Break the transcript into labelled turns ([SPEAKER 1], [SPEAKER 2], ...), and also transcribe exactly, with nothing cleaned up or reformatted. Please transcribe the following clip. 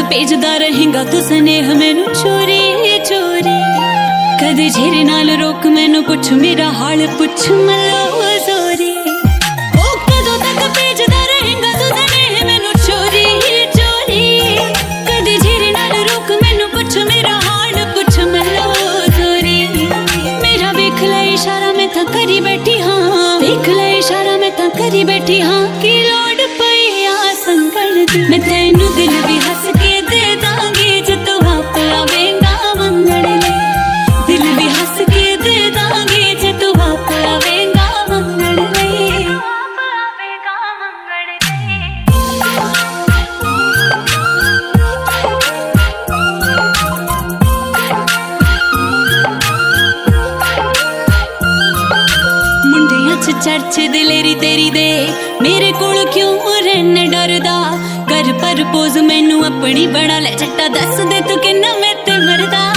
[SPEAKER 1] भेजदा रहेगा तू स्नेह मैनू चोरी चोरी। कदे झेरे नाल रोक मैनू पुछ मेरा हाल पुछ मलो जोरी। ओ कदों तक भेजदा रहेगा तू स्नेह मैनू चोरी चोरी। कदे झेरे नाल रोक मैनू पुछ मेरा हाल पुछ मलो जोरी। मेरा वेख ले इशारा मैं तां करी बैठी हाँ, वेख ले इशारा मैं तां करी बैठी हाँ। की लोड़ पई आ संगल दी मैं तैनू दिल भी हस के दे दांगी जे तू आप आवेगा मंगण ले। दिल भी हस के दे दांगी जे तू आप आवेगा मंगण ले। मुंडियां च चर्चे दिलेरी तेरी दे मेरे कोल क्यों रहने डरदा। कर प्रपोज मैनू अपनी बना ले जट्टा दस दे तू किन्ना मैं ते मरदा।